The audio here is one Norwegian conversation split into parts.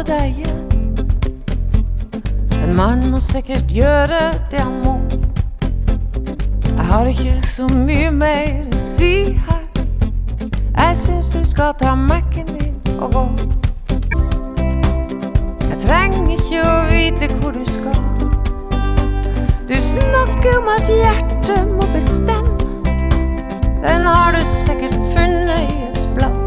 holde deg igjen. En mann må sikkert gjøre det han må. Jeg har ikke så mye mer å si her. Jeg synes du skal ta Mac-en din og gå. Jeg trenger ikke å vite hvor du skal. Du snakker om at hjertet må bestemme. Den har du sikkert funnet i et blad.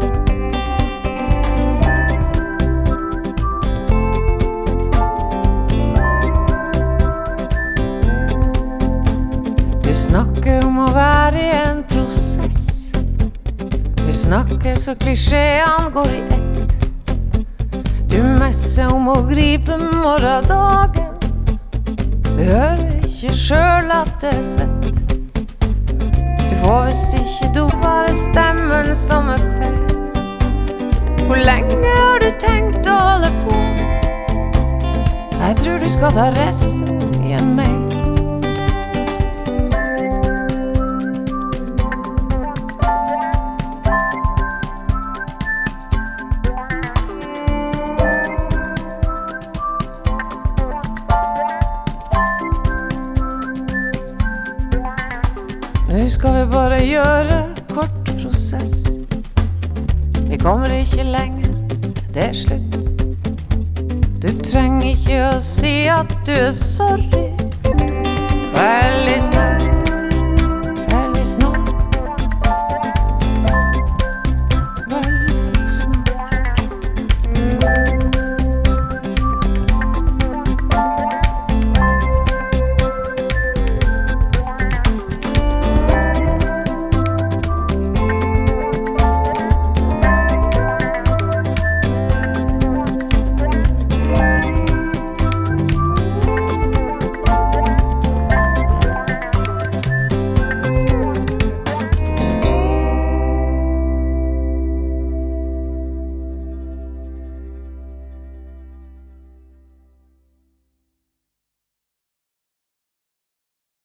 Du snakker om å være i en prosess. Du snakker så klisjéene går i ett. Du messer om å gripe morgendagen. Du hører ikke selv at det er svett. Du får visst ikke do, bare stemmen som er feil. Hvor lenge har du tenkt å holde på? Jeg tror du skal ta resten i en mail. Nå skal vi bare gjøre kort prosess. Vi kommer ikke lenger, det er slutt. Du trenger ikke å si at du er sorry. Veldig snart